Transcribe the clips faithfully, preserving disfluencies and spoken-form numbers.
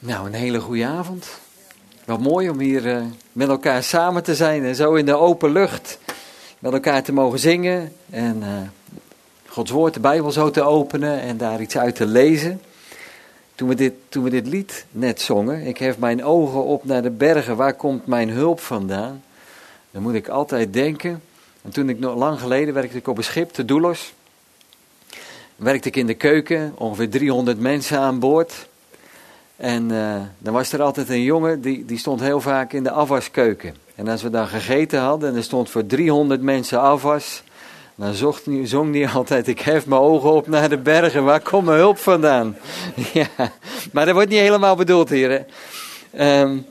Nou, een hele goede avond. Wat mooi om hier uh, met elkaar samen te zijn en zo in de open lucht met elkaar te mogen zingen en uh, Gods woord, de Bijbel zo te openen en daar iets uit te lezen. Toen we dit, toen we dit lied net zongen, ik hef mijn ogen op naar de bergen, waar komt mijn hulp vandaan? Dan moet ik altijd denken, en toen ik nog lang geleden werkte ik op een schip, te Doulos, werkte ik in de keuken, ongeveer driehonderd mensen aan boord. En uh, dan was er altijd een jongen, die, die stond heel vaak in de afwaskeuken. En als we dan gegeten hadden en er stond voor driehonderd mensen afwas, dan zocht, zong hij altijd, ik hef mijn ogen op naar de bergen, waar komt mijn hulp vandaan? Ja, maar dat wordt niet helemaal bedoeld hier. Hè? Um,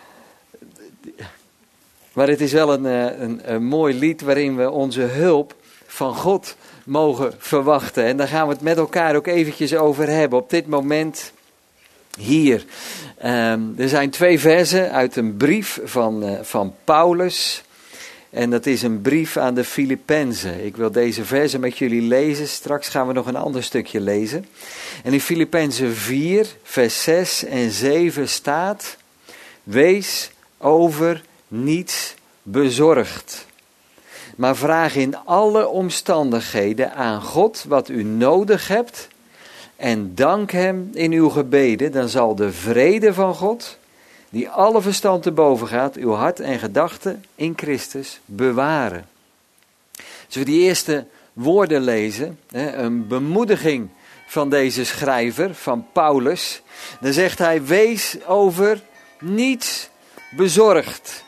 maar het is wel een, een, een mooi lied waarin we onze hulp van God mogen verwachten. En daar gaan we het met elkaar ook eventjes over hebben op dit moment. Hier, um, er zijn twee versen uit een brief van, uh, van Paulus. En dat is een brief aan de Filippenzen. Ik wil deze versen met jullie lezen. Straks gaan we nog een ander stukje lezen. En in Filippenzen vier, vers zes en zeven staat: wees over niets bezorgd. Maar vraag in alle omstandigheden aan God wat u nodig hebt. En dank hem in uw gebeden, dan zal de vrede van God, die alle verstand te boven gaat, uw hart en gedachten in Christus bewaren. Als we die eerste woorden lezen, een bemoediging van deze schrijver, van Paulus, dan zegt hij, wees over niets bezorgd.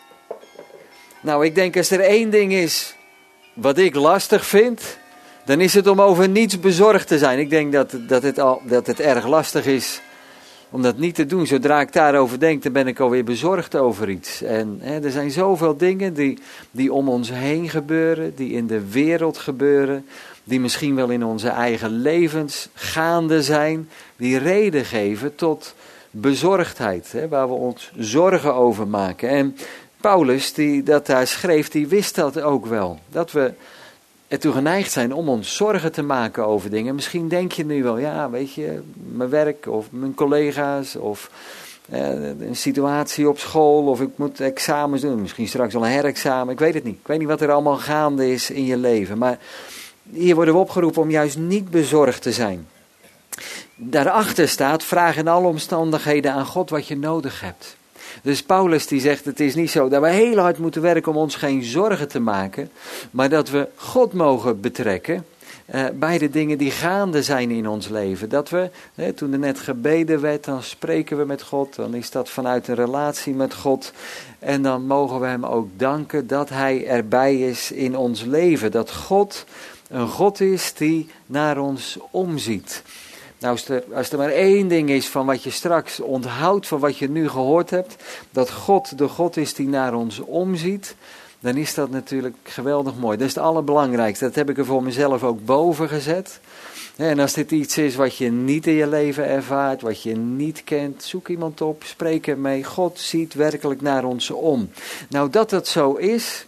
Nou, ik denk als er één ding is wat ik lastig vind, dan is het om over niets bezorgd te zijn. Ik denk dat, dat, het, al, dat het erg lastig is om dat niet te doen. Zodra ik daarover denk, dan ben ik alweer bezorgd over iets. En hè, er zijn zoveel dingen die, die om ons heen gebeuren, die in de wereld gebeuren, die misschien wel in onze eigen levens gaande zijn, die reden geven tot bezorgdheid, hè, waar we ons zorgen over maken. En Paulus, die dat daar schreef, die wist dat ook wel. Dat we ertoe geneigd zijn om ons zorgen te maken over dingen. Misschien denk je nu wel, ja, weet je, mijn werk of mijn collega's of eh, een situatie op school of ik moet examens doen. Misschien straks al een herexamen, ik weet het niet. Ik weet niet wat er allemaal gaande is in je leven. Maar hier worden we opgeroepen om juist niet bezorgd te zijn. Daarachter staat, vraag in alle omstandigheden aan God wat je nodig hebt. Dus Paulus die zegt, het is niet zo dat we heel hard moeten werken om ons geen zorgen te maken, maar dat we God mogen betrekken uh, bij de dingen die gaande zijn in ons leven. Dat we, hè, toen er net gebeden werd, dan spreken we met God, dan is dat vanuit een relatie met God. En dan mogen we hem ook danken dat hij erbij is in ons leven. Dat God een God is die naar ons omziet. Nou, als er, als er maar één ding is van wat je straks onthoudt, van wat je nu gehoord hebt, dat God de God is die naar ons omziet, dan is dat natuurlijk geweldig mooi. Dat is het allerbelangrijkste. Dat heb ik er voor mezelf ook boven gezet. En als dit iets is wat je niet in je leven ervaart, wat je niet kent, zoek iemand op, spreek ermee. God ziet werkelijk naar ons om. Nou, dat dat zo is,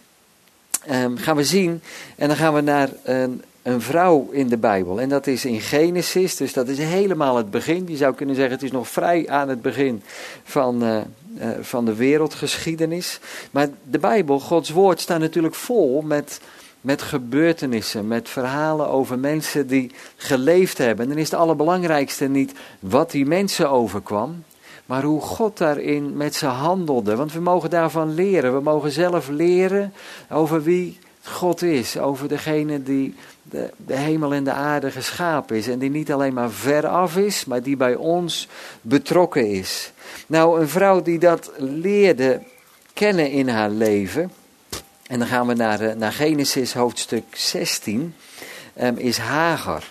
um, gaan we zien. En dan gaan we naar een... Een vrouw in de Bijbel. En dat is in Genesis. Dus dat is helemaal het begin. Je zou kunnen zeggen het is nog vrij aan het begin van, uh, uh, van de wereldgeschiedenis. Maar de Bijbel, Gods woord, staat natuurlijk vol met, met gebeurtenissen. Met verhalen over mensen die geleefd hebben. En dan is het allerbelangrijkste niet wat die mensen overkwam. Maar hoe God daarin met ze handelde. Want we mogen daarvan leren. We mogen zelf leren over wie God is. Over degene die de, de hemel en de aarde geschapen is. En die niet alleen maar ver af is, maar die bij ons betrokken is. Nou, een vrouw die dat leerde kennen in haar leven. En dan gaan we naar, naar Genesis hoofdstuk zestien. Um, is Hagar.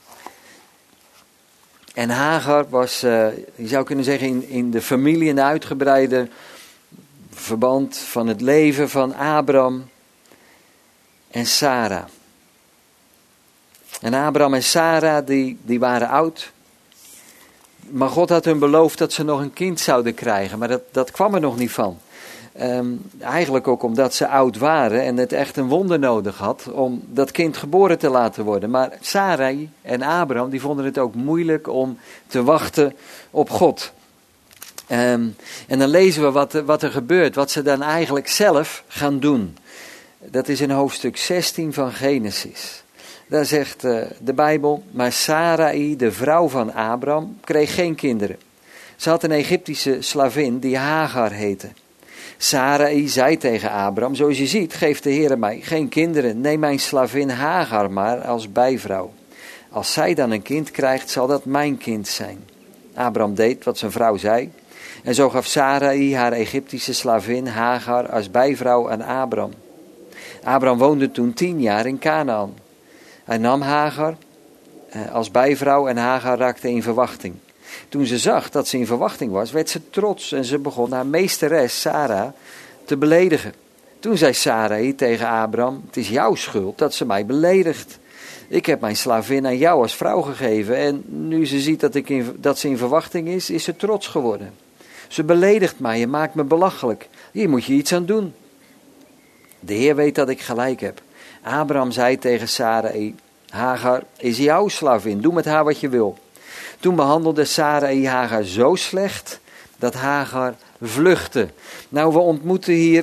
En Hagar was, uh, je zou kunnen zeggen, in, in de familie een uitgebreide verband van het leven van Abraham en Sarah. En Abraham en Sarah, die, die waren oud. Maar God had hun beloofd dat ze nog een kind zouden krijgen. Maar dat, dat kwam er nog niet van. Um, eigenlijk ook omdat ze oud waren en het echt een wonder nodig had om dat kind geboren te laten worden. Maar Sarai en Abraham, die vonden het ook moeilijk om te wachten op God. Um, en dan lezen we wat, wat er gebeurt, wat ze dan eigenlijk zelf gaan doen. Dat is in hoofdstuk zestien van Genesis. Daar zegt uh, de Bijbel, maar Sarai, de vrouw van Abram, kreeg geen kinderen. Ze had een Egyptische slavin die Hagar heette. Sarai zei tegen Abram, zoals je ziet geeft de Heer mij geen kinderen. Neem mijn slavin Hagar maar als bijvrouw. Als zij dan een kind krijgt, zal dat mijn kind zijn. Abram deed wat zijn vrouw zei. En zo gaf Sarai haar Egyptische slavin Hagar als bijvrouw aan Abram. Abram woonde toen tien jaar in Kanaan. Hij nam Hagar eh, als bijvrouw en Hagar raakte in verwachting. Toen ze zag dat ze in verwachting was, werd ze trots en ze begon haar meesteres Sarah te beledigen. Toen zei Sarai tegen Abram, het is jouw schuld dat ze mij beledigt. Ik heb mijn slavin aan jou als vrouw gegeven en nu ze ziet dat, ik in, dat ze in verwachting is, is ze trots geworden. Ze beledigt mij en maakt me belachelijk. Hier moet je iets aan doen. De Heer weet dat ik gelijk heb. Abram zei tegen Sarai, Hagar is jouw slavin, doe met haar wat je wil. Toen behandelde Sarai Hagar zo slecht dat Hagar vluchtte. Nou, we ontmoeten hier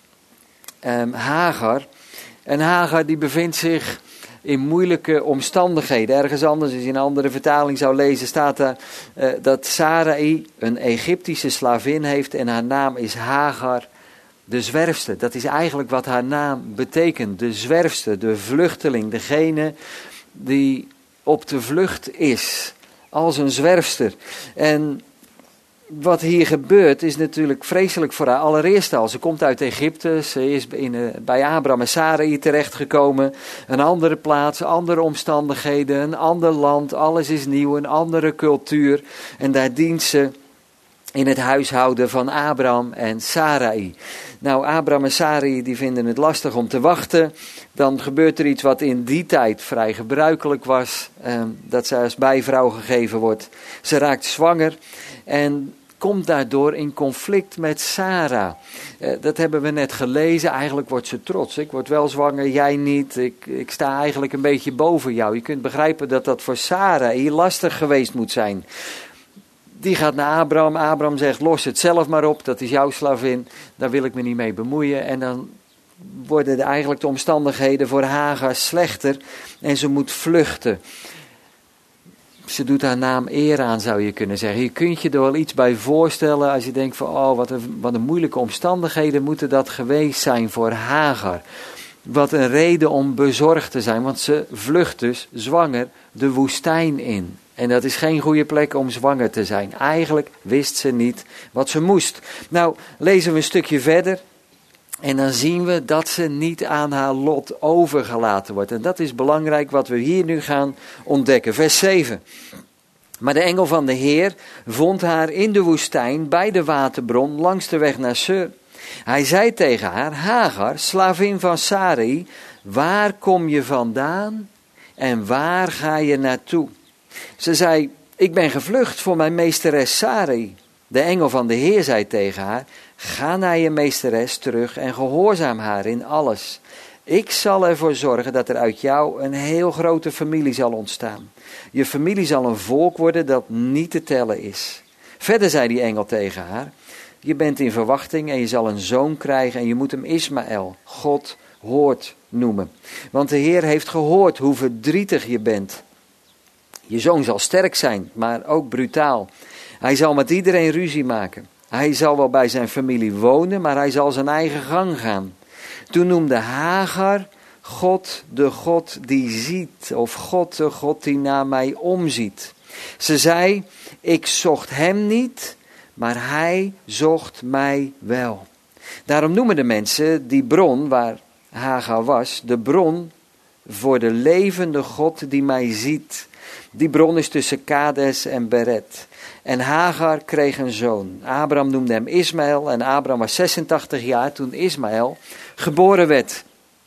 um, Hagar. En Hagar die bevindt zich in moeilijke omstandigheden. Ergens anders, als je een andere vertaling zou lezen, staat daar uh, dat Sarai een Egyptische slavin heeft en haar naam is Hagar, de zwerfster. Dat is eigenlijk wat haar naam betekent. De zwerfster, de vluchteling, degene die op de vlucht is. Als een zwerfster. En wat hier gebeurt is natuurlijk vreselijk voor haar. Allereerst al, ze komt uit Egypte, ze is in, uh, bij Abram en Sarai terechtgekomen. Een andere plaats, andere omstandigheden, een ander land, alles is nieuw, een andere cultuur. En daar dient ze in het huishouden van Abram en Sarai. Nou, Abram en Sarai die vinden het lastig om te wachten. Dan gebeurt er iets wat in die tijd vrij gebruikelijk was. Eh, dat ze als bijvrouw gegeven wordt. Ze raakt zwanger en komt daardoor in conflict met Sarah. Eh, dat hebben we net gelezen. Eigenlijk wordt ze trots. Ik word wel zwanger, jij niet. Ik, ik sta eigenlijk een beetje boven jou. Je kunt begrijpen dat dat voor Sarah hier lastig geweest moet zijn. Die gaat naar Abram. Abram zegt, los het zelf maar op. Dat is jouw slavin. Daar wil ik me niet mee bemoeien. En dan worden de, eigenlijk de omstandigheden voor Hagar slechter. En ze moet vluchten. Ze doet haar naam eer aan, zou je kunnen zeggen. Je kunt je er wel iets bij voorstellen. Als je denkt van, oh, wat een, wat een moeilijke omstandigheden moeten dat geweest zijn voor Hagar. Wat een reden om bezorgd te zijn. Want ze vlucht dus zwanger de woestijn in. En dat is geen goede plek om zwanger te zijn. Eigenlijk wist ze niet wat ze moest. Nou, lezen we een stukje verder. En dan zien we dat ze niet aan haar lot overgelaten wordt. En dat is belangrijk wat we hier nu gaan ontdekken. Vers zeven. Maar de engel van de Heer vond haar in de woestijn bij de waterbron langs de weg naar Sur. Hij zei tegen haar, Hagar, slavin van Sarai, waar kom je vandaan en waar ga je naartoe? Ze zei, ik ben gevlucht voor mijn meesteres Sarai. De engel van de Heer zei tegen haar, ga naar je meesteres terug en gehoorzaam haar in alles. Ik zal ervoor zorgen dat er uit jou een heel grote familie zal ontstaan. Je familie zal een volk worden dat niet te tellen is. Verder zei die engel tegen haar, je bent in verwachting en je zal een zoon krijgen en je moet hem Ismaël, God hoort, noemen. Want de Heer heeft gehoord hoe verdrietig je bent. Je zoon zal sterk zijn, maar ook brutaal. Hij zal met iedereen ruzie maken. Hij zal wel bij zijn familie wonen, maar hij zal zijn eigen gang gaan. Toen noemde Hagar God de God die ziet, of God de God die naar mij omziet. Ze zei, ik zocht hem niet, maar hij zocht mij wel. Daarom noemen de mensen die bron waar Hagar was, de bron voor de levende God die mij ziet. Die bron is tussen Kades en Beret. En Hagar kreeg een zoon. Abraham noemde hem Ismaël en Abraham was zesentachtig jaar toen Ismaël geboren werd.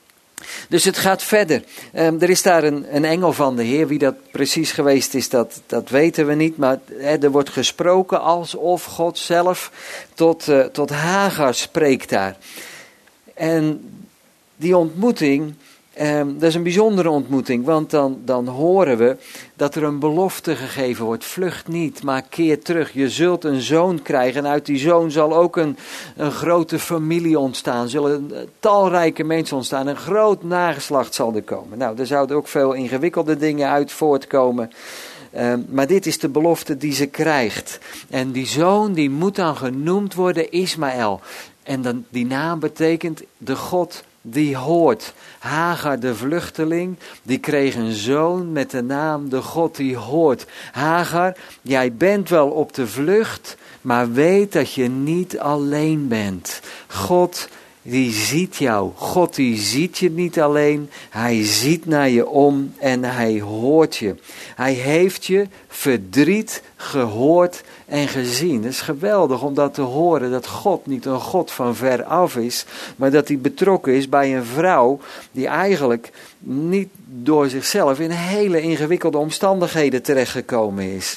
Dus het gaat verder. Um, er is daar een, een engel van de Heer. Wie dat precies geweest is, dat, dat weten we niet. Maar he, er wordt gesproken alsof God zelf tot, uh, tot Hagar spreekt daar. En die ontmoeting Um, dat is een bijzondere ontmoeting, want dan, dan horen we dat er een belofte gegeven wordt. Vlucht niet, maar keer terug. Je zult een zoon krijgen en uit die zoon zal ook een, een grote familie ontstaan. Zullen talrijke mensen ontstaan. Een groot nageslacht zal er komen. Nou, er zouden ook veel ingewikkelde dingen uit voortkomen. Um, maar dit is de belofte die ze krijgt. En die zoon die moet dan genoemd worden Ismaël. En dan, die naam betekent de God die hoort. Hagar de vluchteling, die kreeg een zoon met de naam de God die hoort. Hagar, jij bent wel op de vlucht, maar weet dat je niet alleen bent. God die ziet jou. God die ziet je niet alleen. Hij ziet naar je om en hij hoort je. Hij heeft je verdriet gehoord en gezien. Het is geweldig om dat te horen, dat God niet een God van ver af is, maar dat hij betrokken is bij een vrouw die eigenlijk niet door zichzelf in hele ingewikkelde omstandigheden terechtgekomen is.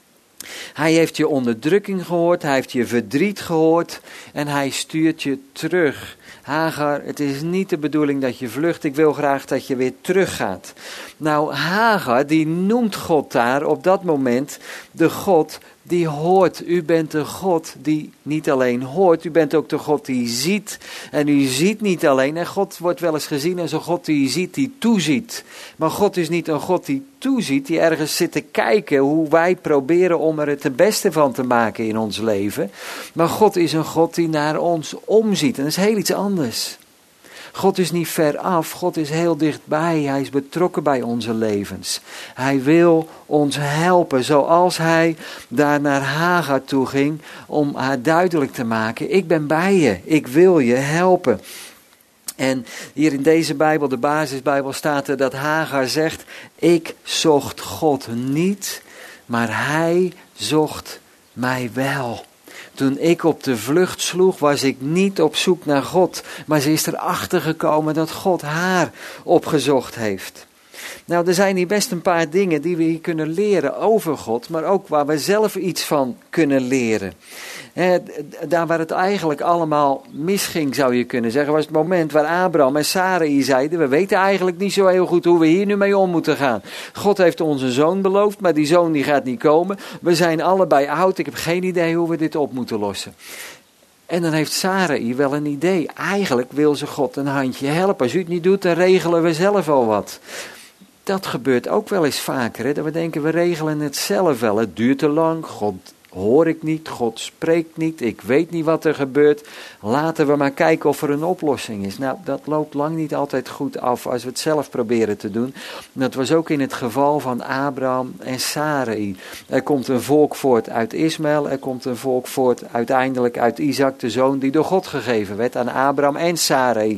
Hij heeft je onderdrukking gehoord, hij heeft je verdriet gehoord en hij stuurt je terug. Hagar, het is niet de bedoeling dat je vlucht, ik wil graag dat je weer teruggaat. Nou, Hagar, die noemt God daar op dat moment de God die hoort. U bent de God die niet alleen hoort, u bent ook de God die ziet. En u ziet niet alleen, en God wordt wel eens gezien als een God die ziet, die toeziet. Maar God is niet een God die toeziet, die ergens zit te kijken hoe wij proberen om er het de beste van te maken in ons leven. Maar God is een God die naar ons omziet. En dat is heel iets anders. God is niet ver af, God is heel dichtbij, hij is betrokken bij onze levens. Hij wil ons helpen, zoals hij daar naar Hagar toe ging om haar duidelijk te maken, ik ben bij je, ik wil je helpen. En hier in deze Bijbel, de basisbijbel, staat er dat Hagar zegt, ik zocht God niet, maar hij zocht mij wel. Toen ik op de vlucht sloeg, was ik niet op zoek naar God. Maar ze is erachter gekomen dat God haar opgezocht heeft. Nou, er zijn hier best een paar dingen die we hier kunnen leren over God. Maar ook waar we zelf iets van kunnen leren. He, daar waar het eigenlijk allemaal misging, zou je kunnen zeggen, was het moment waar Abraham en Sarai zeiden, we weten eigenlijk niet zo heel goed hoe we hier nu mee om moeten gaan. God heeft ons een zoon beloofd, maar die zoon die gaat niet komen. We zijn allebei oud, ik heb geen idee hoe we dit op moeten lossen. En dan heeft Sarai wel een idee. Eigenlijk wil ze God een handje helpen. Als u het niet doet, dan regelen we zelf al wat. Dat gebeurt ook wel eens vaker, hè? Dat we denken, we regelen het zelf wel. Het duurt te lang, God hoor ik niet, God spreekt niet, ik weet niet wat er gebeurt. Laten we maar kijken of er een oplossing is. Nou, dat loopt lang niet altijd goed af als we het zelf proberen te doen. Dat was ook in het geval van Abraham en Sarai. Er komt een volk voort uit Ismaël, er komt een volk voort uiteindelijk uit Isaac, de zoon die door God gegeven werd aan Abraham en Sarai.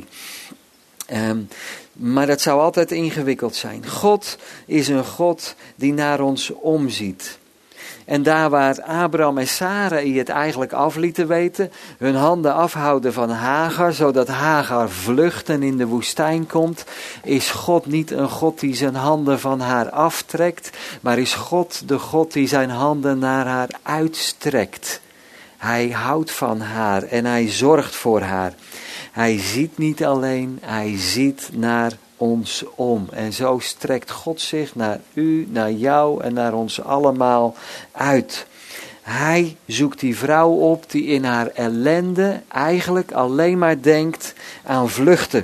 Um, maar dat zou altijd ingewikkeld zijn. God is een God die naar ons omziet. En daar waar Abraham en Sarai het eigenlijk af lieten weten, hun handen afhouden van Hagar, zodat Hagar vluchten in de woestijn komt, is God niet een God die zijn handen van haar aftrekt, maar is God de God die zijn handen naar haar uitstrekt. Hij houdt van haar en hij zorgt voor haar. Hij ziet niet alleen, hij ziet naar ons om. En zo strekt God zich naar u, naar jou en naar ons allemaal uit. Hij zoekt die vrouw op die in haar ellende eigenlijk alleen maar denkt aan vluchten.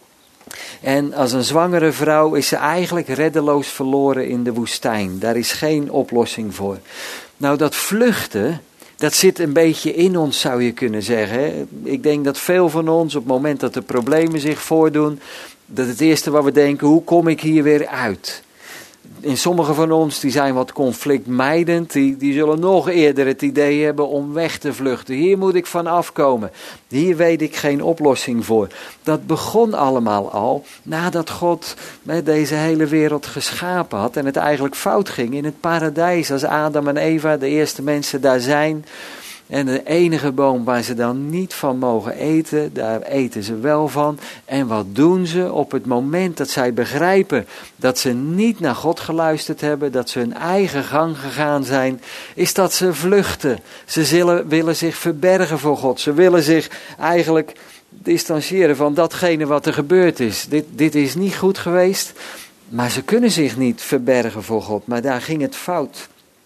En als een zwangere vrouw is ze eigenlijk reddeloos verloren in de woestijn. Daar is geen oplossing voor. Nou, dat vluchten, dat zit een beetje in ons, zou je kunnen zeggen. Ik denk dat veel van ons op het moment dat de problemen zich voordoen, dat het eerste wat we denken, hoe kom ik hier weer uit? En sommigen van ons die zijn wat conflictmijdend, die, die zullen nog eerder het idee hebben om weg te vluchten. Hier moet ik van afkomen. Hier weet ik geen oplossing voor. Dat begon allemaal al nadat God deze hele wereld geschapen had en het eigenlijk fout ging in het paradijs. Als Adam en Eva, de eerste mensen daar zijn. En de enige boom waar ze dan niet van mogen eten, daar eten ze wel van. En wat doen ze op het moment dat zij begrijpen dat ze niet naar God geluisterd hebben, dat ze hun eigen gang gegaan zijn, is dat ze vluchten. Ze zullen, willen zich verbergen voor God. Ze willen zich eigenlijk distancieren van datgene wat er gebeurd is. Dit, dit is niet goed geweest, maar ze kunnen zich niet verbergen voor God. Maar daar ging het fout.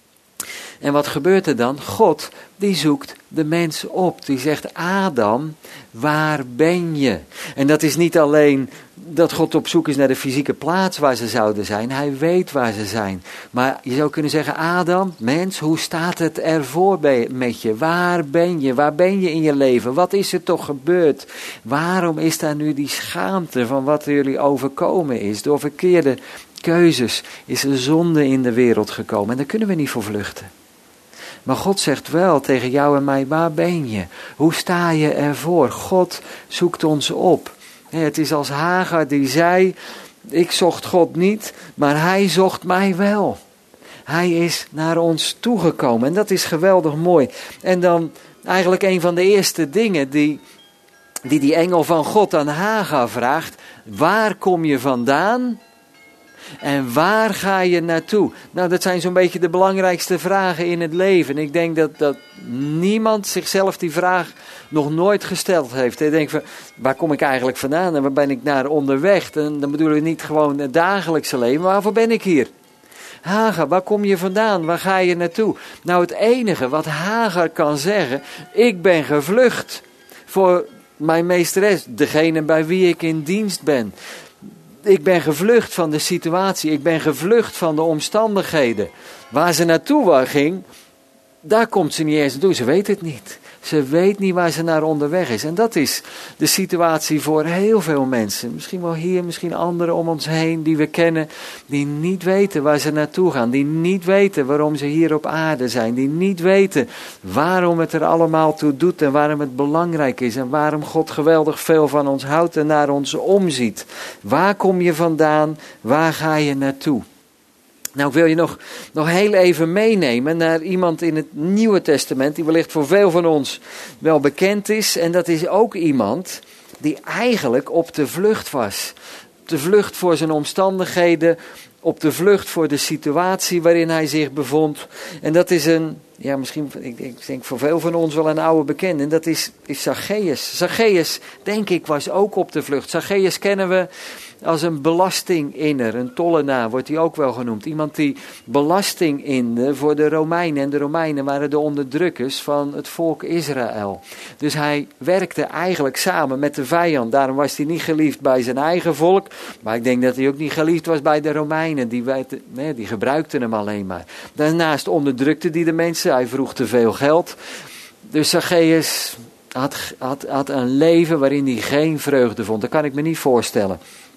En wat gebeurt er dan? God, die zoekt de mens op. Die zegt, Adam, waar ben je? En dat is niet alleen dat God op zoek is naar de fysieke plaats waar ze zouden zijn. Hij weet waar ze zijn. Maar je zou kunnen zeggen, Adam, mens, hoe staat het ervoor met je? Waar ben je? Waar ben je in je leven? Wat is er toch gebeurd? Waarom is daar nu die schaamte van wat er jullie overkomen is? Door verkeerde keuzes is er zonde in de wereld gekomen. En daar kunnen we niet voor vluchten. Maar God zegt wel tegen jou en mij, waar ben je? Hoe sta je ervoor? God zoekt ons op. Het is als Hagar die zei, ik zocht God niet, maar hij zocht mij wel. Hij is naar ons toegekomen en dat is geweldig mooi. En dan eigenlijk een van de eerste dingen die die, die engel van God aan Hagar vraagt, waar kom je vandaan? En waar ga je naartoe? Nou, dat zijn zo'n beetje de belangrijkste vragen in het leven. Ik denk dat, dat niemand zichzelf die vraag nog nooit gesteld heeft. Hij denkt van, waar kom ik eigenlijk vandaan en waar ben ik naar onderweg? En dan bedoel ik niet gewoon het dagelijkse leven, maar waarvoor ben ik hier? Hagar, waar kom je vandaan? Waar ga je naartoe? Nou, het enige wat Hagar kan zeggen, ik ben gevlucht voor mijn meesteres, degene bij wie ik in dienst ben. Ik ben gevlucht van de situatie. Ik ben gevlucht van de omstandigheden. Waar ze naartoe ging, daar komt ze niet eens naartoe. Ze weet het niet. Ze weet niet waar ze naar onderweg is. En dat is de situatie voor heel veel mensen. Misschien wel hier, misschien anderen om ons heen die we kennen. Die niet weten waar ze naartoe gaan. Die niet weten waarom ze hier op aarde zijn. Die niet weten waarom het er allemaal toe doet. En waarom het belangrijk is. En waarom God geweldig veel van ons houdt en naar ons omziet. Waar kom je vandaan? Waar ga je naartoe? Nou, ik wil je nog, nog heel even meenemen naar iemand in het Nieuwe Testament, die wellicht voor veel van ons wel bekend is. En dat is ook iemand die eigenlijk op de vlucht was. Op de vlucht voor zijn omstandigheden, op de vlucht voor de situatie waarin hij zich bevond. En dat is een, ja misschien, ik, ik denk voor veel van ons wel een oude bekende. En dat is, is Zacchaeus. Zacchaeus, denk ik, was ook op de vlucht. Zacchaeus kennen we als een belastinginner, een tollenaar wordt hij ook wel genoemd. Iemand die belasting inde voor de Romeinen. En de Romeinen waren de onderdrukkers van het volk Israël. Dus hij werkte eigenlijk samen met de vijand. Daarom was hij niet geliefd bij zijn eigen volk. Maar ik denk dat hij ook niet geliefd was bij de Romeinen. Die, nee, die gebruikten hem alleen maar. Daarnaast onderdrukte hij de mensen. Hij vroeg te veel geld. Dus Zacchaeus had, had, had een leven waarin hij geen vreugde vond. Dat kan ik me niet voorstellen.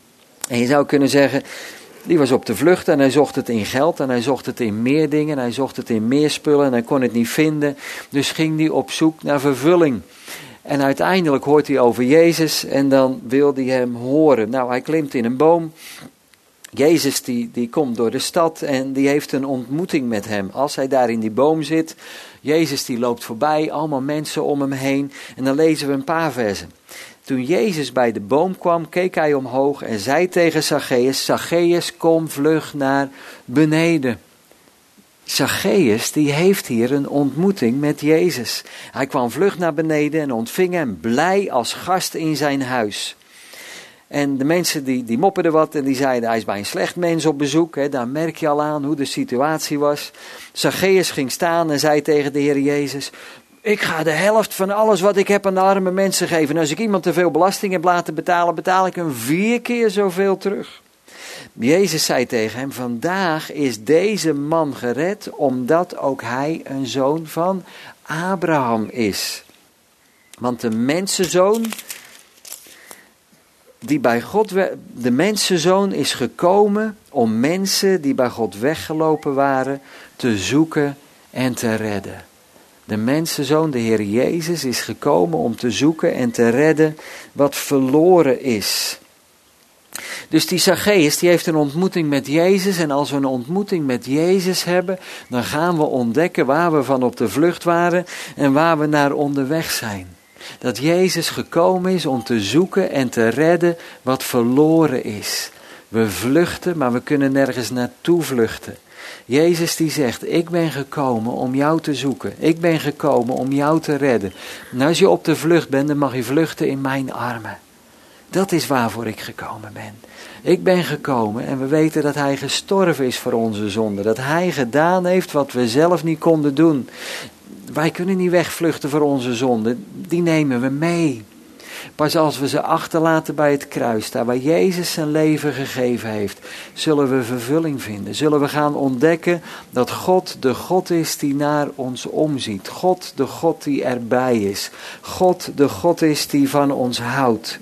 En je zou kunnen zeggen, die was op de vlucht en hij zocht het in geld en hij zocht het in meer dingen. En hij zocht het in meer spullen en hij kon het niet vinden. Dus ging hij op zoek naar vervulling. En uiteindelijk hoort hij over Jezus en dan wil hij hem horen. Nou, hij klimt in een boom. Jezus die, die komt door de stad en die heeft een ontmoeting met hem. Als hij daar in die boom zit, Jezus die loopt voorbij, allemaal mensen om hem heen. En dan lezen we een paar versen. Toen Jezus bij de boom kwam, keek hij omhoog en zei tegen Zacchaeus, Zacchaeus, kom vlug naar beneden. Zacchaeus, die heeft hier een ontmoeting met Jezus. Hij kwam vlug naar beneden en ontving hem blij als gast in zijn huis. En de mensen die, die mopperden wat en die zeiden, hij is bij een slecht mens op bezoek. Hè, daar merk je al aan hoe de situatie was. Zacchaeus ging staan en zei tegen de Heer Jezus, ik ga de helft van alles wat ik heb aan de arme mensen geven. En als ik iemand te veel belasting heb laten betalen, betaal ik hem vier keer zoveel terug. Jezus zei tegen hem, vandaag is deze man gered, omdat ook hij een zoon van Abraham is. Want de mensenzoon, die bij God, de mensenzoon is gekomen om mensen die bij God weggelopen waren, te zoeken en te redden. De mensenzoon, de Heer Jezus, is gekomen om te zoeken en te redden wat verloren is. Dus die Zacchaeus, die heeft een ontmoeting met Jezus. En als we een ontmoeting met Jezus hebben, dan gaan we ontdekken waar we van op de vlucht waren en waar we naar onderweg zijn. Dat Jezus gekomen is om te zoeken en te redden wat verloren is. We vluchten, maar we kunnen nergens naartoe vluchten. Jezus die zegt, ik ben gekomen om jou te zoeken. Ik ben gekomen om jou te redden. En als je op de vlucht bent, dan mag je vluchten in mijn armen. Dat is waarvoor ik gekomen ben. Ik ben gekomen en we weten dat hij gestorven is voor onze zonde. Dat hij gedaan heeft wat we zelf niet konden doen. Wij kunnen niet wegvluchten voor onze zonde. Die nemen we mee. Pas als we ze achterlaten bij het kruis, daar waar Jezus zijn leven gegeven heeft, zullen we vervulling vinden. Zullen we gaan ontdekken dat God de God is die naar ons omziet. God de God die erbij is. God de God is die van ons houdt.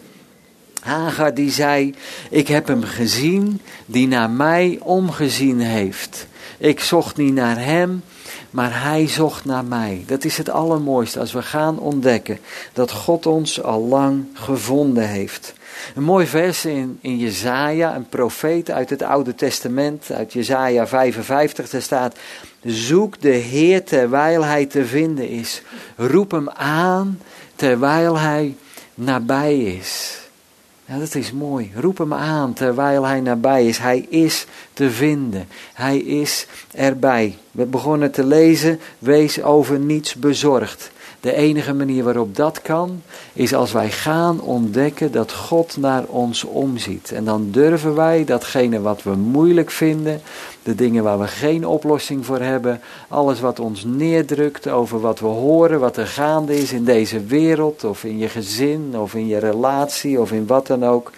Hagar die zei, ik heb hem gezien die naar mij omgezien heeft. Ik zocht niet naar hem, maar hij zocht naar mij. Dat is het allermooiste als we gaan ontdekken dat God ons al lang gevonden heeft. Een mooi vers in, in Jesaja, een profeet uit het Oude Testament, uit Jesaja vijfenvijftig, daar staat, zoek de Heer terwijl hij te vinden is. Roep hem aan terwijl hij nabij is. Ja, dat is mooi. Roep hem aan terwijl hij nabij is. Hij is te vinden. Hij is erbij. We begonnen te lezen, wees over niets bezorgd. De enige manier waarop dat kan, is als wij gaan ontdekken dat God naar ons omziet. En dan durven wij datgene wat we moeilijk vinden, de dingen waar we geen oplossing voor hebben, alles wat ons neerdrukt over wat we horen, wat er gaande is in deze wereld, of in je gezin, of in je relatie, of in wat dan ook.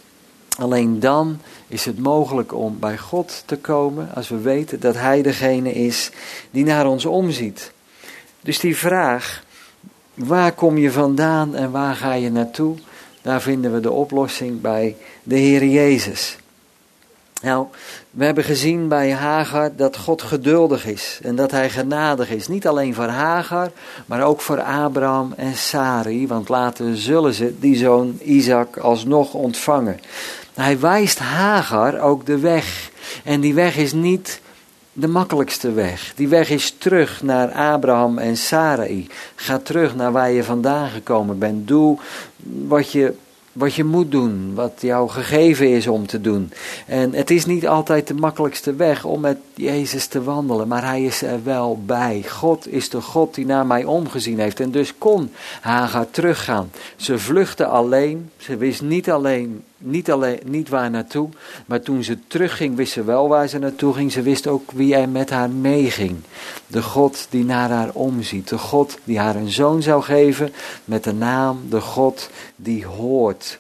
Alleen dan is het mogelijk om bij God te komen, als we weten dat Hij degene is die naar ons omziet. Dus die vraag, waar kom je vandaan en waar ga je naartoe? Daar vinden we de oplossing bij de Heer Jezus. Nou, we hebben gezien bij Hagar dat God geduldig is en dat hij genadig is. Niet alleen voor Hagar, maar ook voor Abraham en Sarai, want later zullen ze die zoon Isaac alsnog ontvangen. Hij wijst Hagar ook de weg en die weg is niet de makkelijkste weg. Die weg is terug naar Abraham en Sarai. Ga terug naar waar je vandaan gekomen bent. Doe wat je, wat je moet doen. Wat jou gegeven is om te doen. En het is niet altijd de makkelijkste weg om met Jezus te wandelen. Maar hij is er wel bij. God is de God die naar mij omgezien heeft. En dus kon Hagar teruggaan. Ze vluchtte alleen. Ze wist niet alleen... Niet, alleen, niet waar naartoe, maar toen ze terugging wist ze wel waar ze naartoe ging. Ze wist ook wie er met haar meeging. De God die naar haar omziet. De God die haar een zoon zou geven met de naam de God die hoort.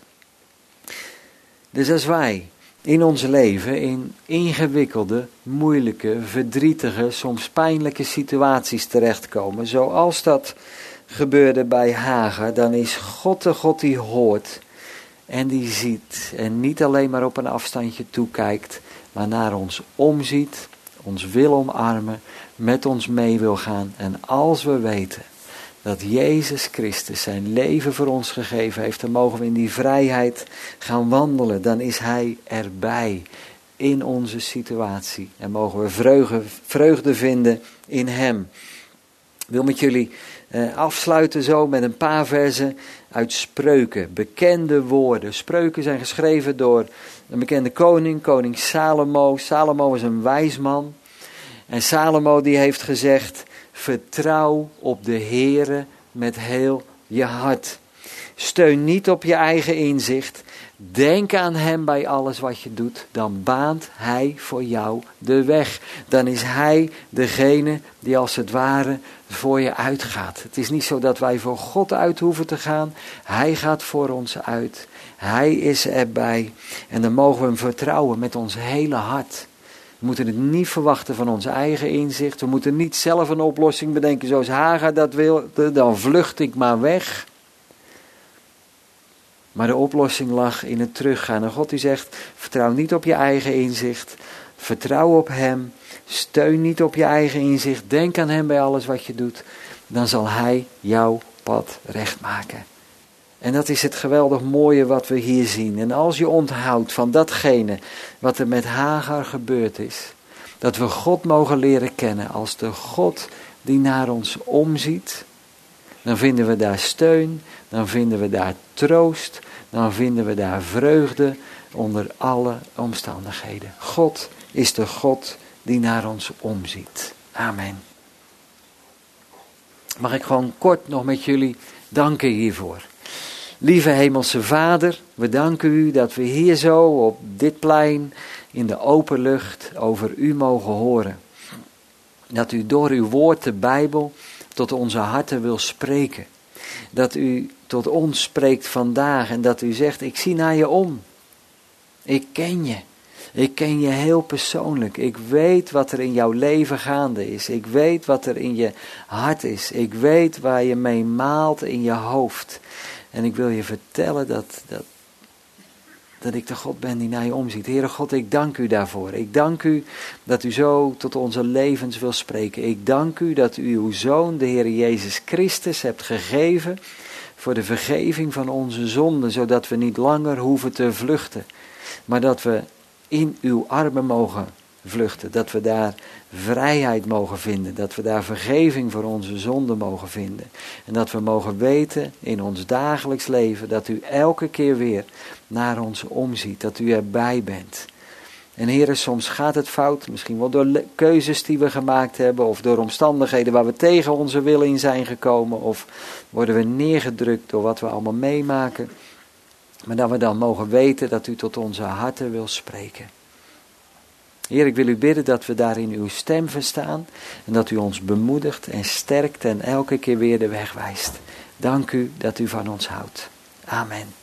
Dus als wij in ons leven in ingewikkelde, moeilijke, verdrietige, soms pijnlijke situaties terechtkomen, zoals dat gebeurde bij Hagar, dan is God de God die hoort. En die ziet en niet alleen maar op een afstandje toekijkt, maar naar ons omziet, ons wil omarmen, met ons mee wil gaan. En als we weten dat Jezus Christus zijn leven voor ons gegeven heeft, dan mogen we in die vrijheid gaan wandelen. Dan is Hij erbij in onze situatie en mogen we vreugde, vreugde vinden in Hem. Ik wil met jullie uh, afsluiten zo met een paar versen uit Spreuken, bekende woorden. Spreuken zijn geschreven door een bekende koning, koning Salomo. Salomo is een wijs man. En Salomo die heeft gezegd, vertrouw op de Heere met heel je hart. Steun niet op je eigen inzicht. Denk aan hem bij alles wat je doet. Dan baant hij voor jou de weg. Dan is hij degene die als het ware voor je uitgaat. Het is niet zo dat wij voor God uit hoeven te gaan. Hij gaat voor ons uit. Hij is erbij. En dan mogen we hem vertrouwen met ons hele hart. We moeten het niet verwachten van ons eigen inzicht. We moeten niet zelf een oplossing bedenken zoals Hagar dat wilde. Dan vlucht ik maar weg. Maar de oplossing lag in het teruggaan. En God die zegt, vertrouw niet op je eigen inzicht. Vertrouw op hem. Steun niet op je eigen inzicht. Denk aan hem bij alles wat je doet. Dan zal hij jouw pad recht maken. En dat is het geweldig mooie wat we hier zien. En als je onthoudt van datgene wat er met Hagar gebeurd is. Dat we God mogen leren kennen als de God die naar ons omziet. Dan vinden we daar steun. Dan vinden we daar troost. Dan vinden we daar vreugde onder alle omstandigheden. God is de God die naar ons omziet. Amen. Mag ik gewoon kort nog met jullie danken hiervoor. Lieve Hemelse Vader, we danken u dat we hier zo op dit plein in de open lucht over u mogen horen. Dat u door uw woord, de Bijbel, tot onze harten wil spreken. Dat u tot ons spreekt vandaag en dat u zegt, ik zie naar je om. Ik ken je. Ik ken je heel persoonlijk. Ik weet wat er in jouw leven gaande is. Ik weet wat er in je hart is. Ik weet waar je mee maalt in je hoofd. En ik wil je vertellen dat, dat, dat ik de God ben die naar je omziet. Heere God, ik dank u daarvoor. Ik dank u dat u zo tot onze levens wil spreken. Ik dank u dat u uw Zoon, de Heer Jezus Christus, hebt gegeven voor de vergeving van onze zonden. Zodat we niet langer hoeven te vluchten. Maar dat we in uw armen mogen vluchten. Dat we daar vrijheid mogen vinden. Dat we daar vergeving voor onze zonden mogen vinden. En dat we mogen weten in ons dagelijks leven dat u elke keer weer naar ons omziet. Dat u erbij bent. En Heere, soms gaat het fout. Misschien wel door keuzes die we gemaakt hebben. Of door omstandigheden waar we tegen onze wil in zijn gekomen. Of worden we neergedrukt door wat we allemaal meemaken. Maar dat we dan mogen weten dat u tot onze harten wil spreken. Heer, ik wil u bidden dat we daarin uw stem verstaan. En dat u ons bemoedigt en sterkt en elke keer weer de weg wijst. Dank u dat u van ons houdt. Amen.